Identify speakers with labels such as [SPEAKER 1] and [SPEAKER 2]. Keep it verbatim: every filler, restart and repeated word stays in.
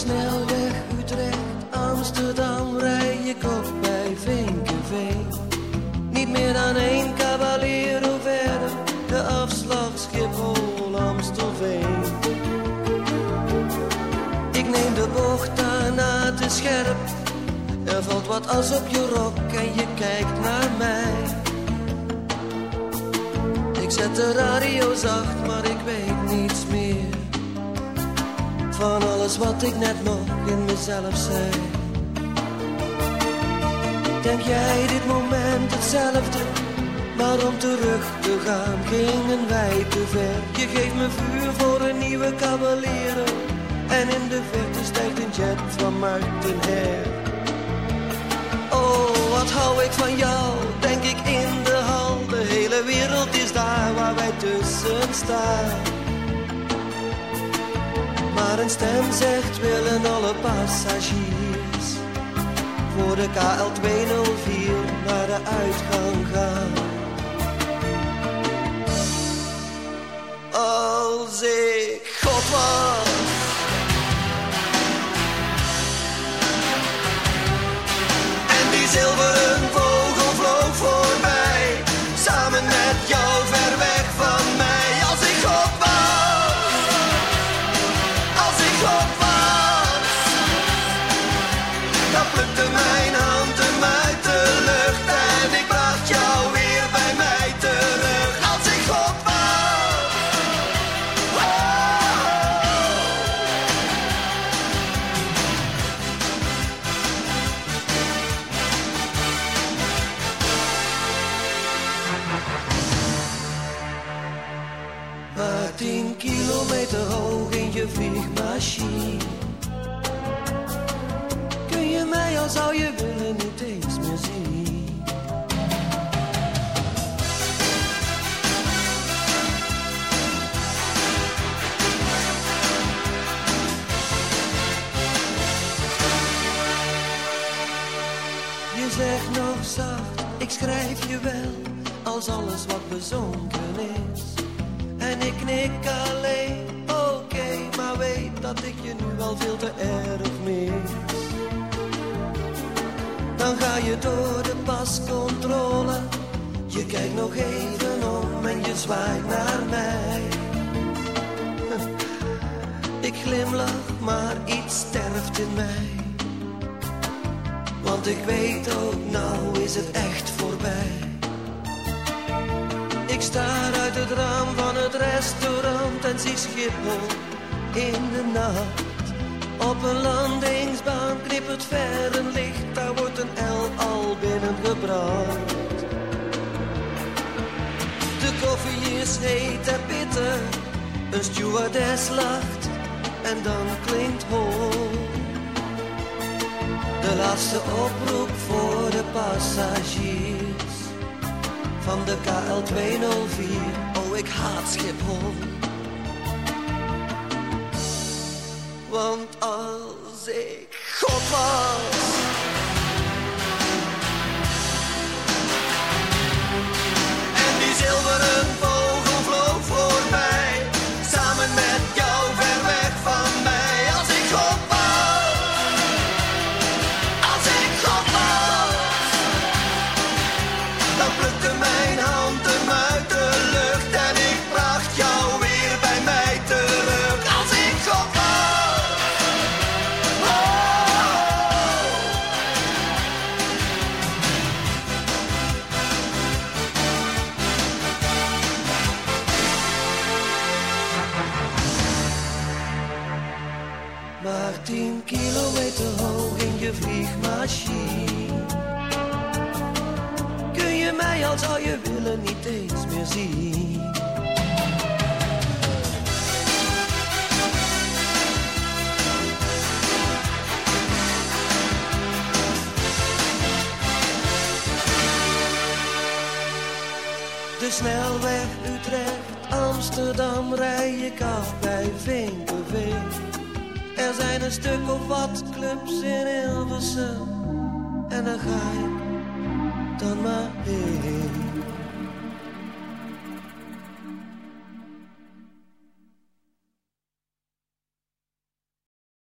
[SPEAKER 1] snelweg Utrecht, Amsterdam rij ik op bij Vinkenveen. Niet meer dan één Caballero verder, de afslag Schiphol, Amstelveen. Ik neem de bocht daarna te scherp, er valt wat as op je rok en je kijkt naar mij. Ik zet de radio zacht, maar ik weet niets meer van alles wat ik net nog in mezelf zei. Denk jij dit moment hetzelfde? Maar om terug te gaan gingen wij te ver. Je geeft me vuur voor een nieuwe Caballero en in de verte stijgt een jet van Martin Her. Oh, wat hou ik van jou, denk ik in de hal. De hele wereld is daar waar wij tussen staan. Maar een stem zegt willen alle passagiers voor de K L tweehonderdvier naar de uitgang gaan. Als ik God was en die zilveren vogel vloog voorbij, samen met jou ver weg van mij. Als ik God was, als ik God was, dan plukte mijn hand hem uit de lucht en ik bracht jou weer bij mij terug. Als ik God was. Maar tien kilometer hoog in je vliegmachine, kun je mij al zou je willen niet eens meer zien. Je zegt nog zacht, ik schrijf je wel, als alles wat bezonken is. En ik knik alleen, oké, okay, maar weet dat ik je nu al veel te erg mis. Dan ga je door de pascontrole, je kijkt nog even om en je zwaait naar mij. Ik glimlach, maar iets sterft in mij. Want ik weet ook, nou is het echt voorbij. Ik staar uit het raam van het restaurant en zie Schiphol in de nacht. Op een landingsbaan knippert ver een licht, daar wordt een L al binnengebracht. De koffie is heet en bitter, een stewardess lacht en dan klinkt hol. De laatste oproep voor de passagiers van de K L tweehonderdvier, oh ik haat Schiphol. Want als ik God was en die zilveren vogel vloog voorbij, samen met jou ver weg van mij. Als ik God was, als ik God was, dan plukte mijn hand hem uit de lucht en ik bracht jou weer bij mij terug. Als ik God was. Maar tien kilometer hoog in je vliegmachine, kun je mij al zou je willen niet eens meer zien. De snelweg Utrecht, Amsterdam rij ik af bij Vinkenveen. Er zijn een stuk of wat clubs in Hilversum en dan ga je